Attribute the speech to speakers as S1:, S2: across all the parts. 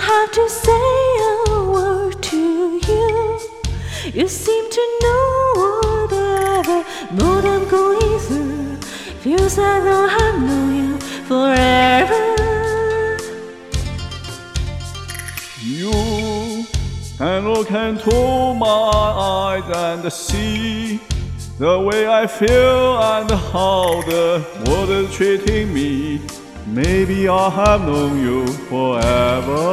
S1: have to say a word to you. You seem to know whatever mood I'm going through. Feels as though I've known you forever.
S2: You can look into my eyes and see the way I feel and how the world is treating me. Maybe I have known you forever.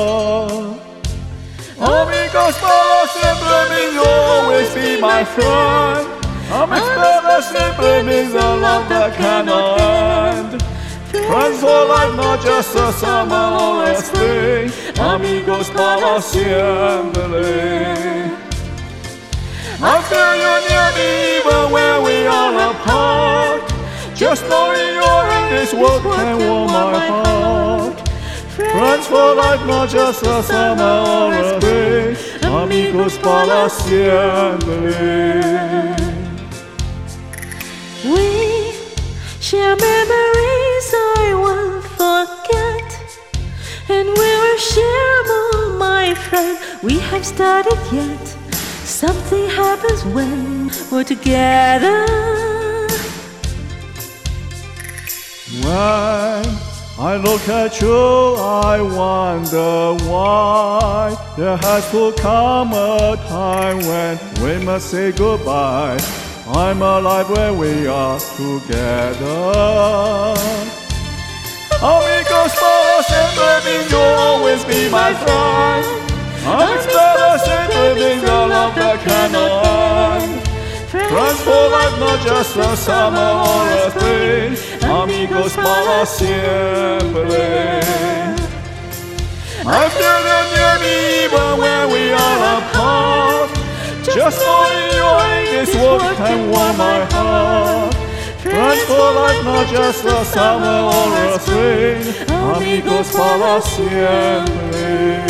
S2: Amigos para siempre means you'll always be my friend. Amigos para siempre means a love that cannot end. Friends for life, not just a summer or a spring. Amigos para siempre. I feel you near me even when we are apart. Just knowing you're in this world can warm my heart. Friends for life, not just a summer or a spring. Amigos para siempre.
S1: We share memories I won't forget, and we will share more, my friend. We have started yet. Something happens when we're together.
S2: When I look at you, I wonder why there has to come a time when we must say goodbye. I'm alive when we are together. Amigos para siempre means you'll always be my friend. Amigos para siempre means a love that cannot end. Friends for life, not just a summer or a spring. Amigos para siempre. I feel you near me even when we are apart. Just knowing you're in this world can warm my heart. Friends for life, not just a summer or a spring. Amigos para siempre.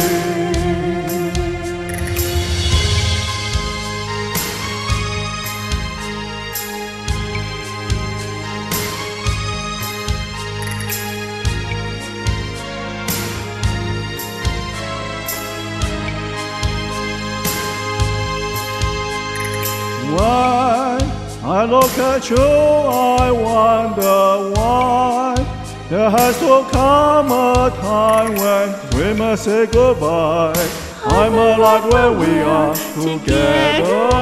S2: When I look at you, I wonder why there has to come a time when we must say goodbye. I'm alive when we are together.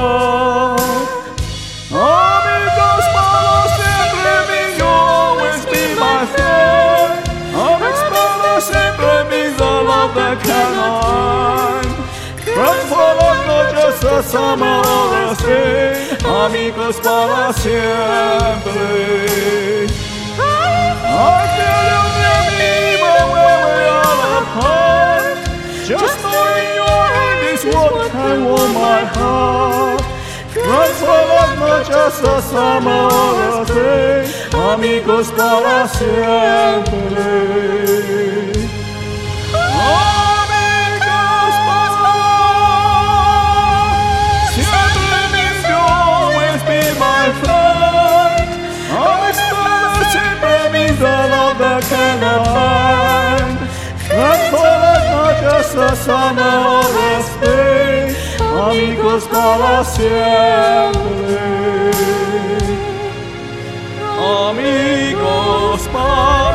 S2: Amigos para siempre means you'll always be my friend. Amigos para siempre means a love that cannot end. Friends for life, not just a summer or a spring. Amigos para siempre. I feel you near me even when we are apart. Just knowing you're in this world can warm my heart. Friends for life, not just a summer or a spring. Amigos para siempre. Friends for life, not just a summer or a spring. Amigos para siempre. Amigos para